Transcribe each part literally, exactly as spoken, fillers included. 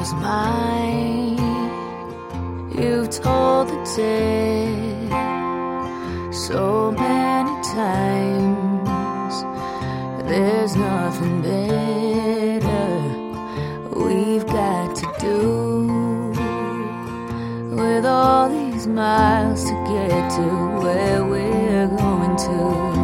was mine. You've told the tale so many times. There's nothing better we've got to do. With all these miles to get to where we're going to.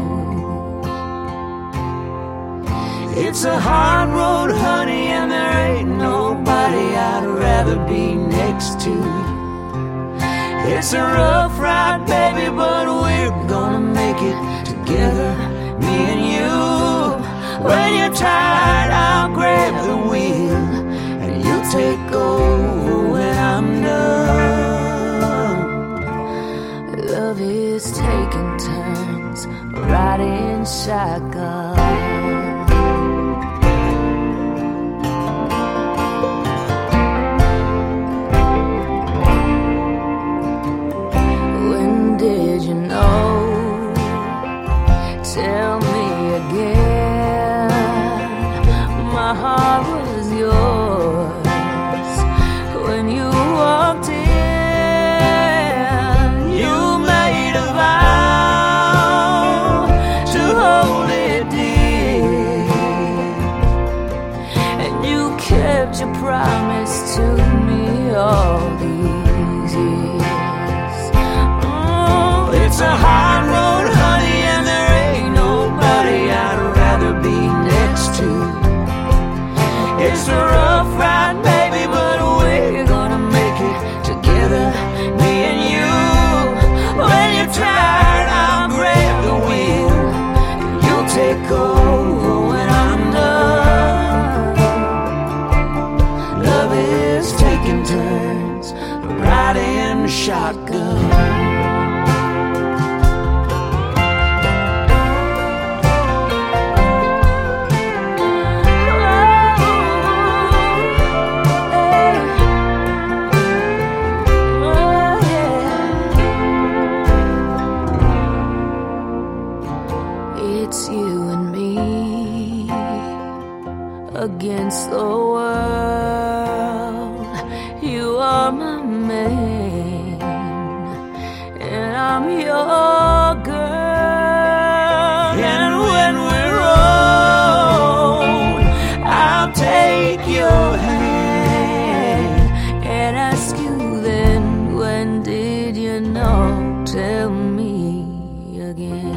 It's a hard road, honey, and there ain't nobody I'd rather be next to. It's a rough ride, baby, but we're gonna make it together, me and you. When you're tired, I'll grab the wheel and you take over when I'm done. Love is taking turns, riding shotgun. Tell me again, my heart was yours when you walked in. You made a vow to hold it dear, and you kept your promise to me all these years. Oh, it's a hard road, honey, it's a rough ride, baby, but we're gonna make it together, me and you. When you're tired, I'll grab the wheel and you'll take over when I'm done. Love is taking turns, riding shotgun. It's you and me against the world. You are my man, and I'm your girl. And when we're old, I'll take your hand and ask you then, when did you know? Tell me again.